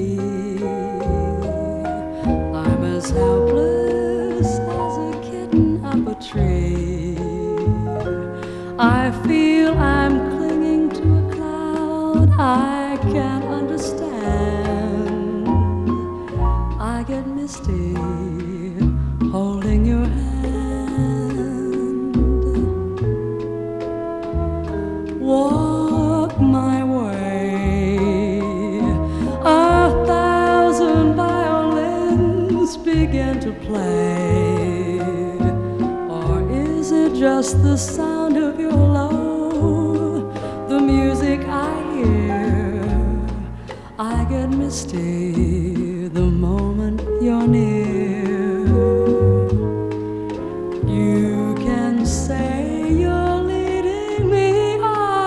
I'm as helpless as a kitten up a tree. I feel I'm clinging to a cloud I can't understand. I get misty holding your hand. Walk my way, 1,000 violins begin to play. Or is it just the sound of your love, the music I hear? I get misty the moment you're near. You can say you're leading me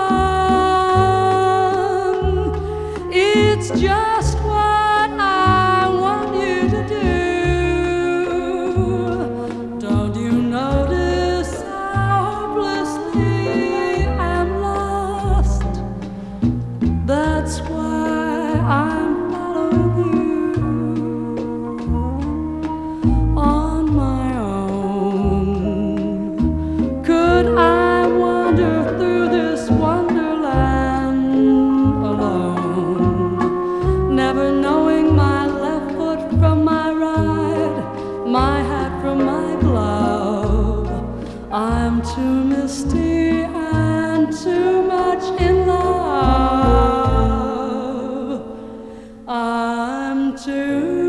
on. It's just what I want you to do. Don't you notice how hopelessly I'm lost? That's why I'm following you on my own. Could I wander through this wonderland alone, never knowing my left foot from my right, my hat from my glove? I'm too misty and too much in love. I'm too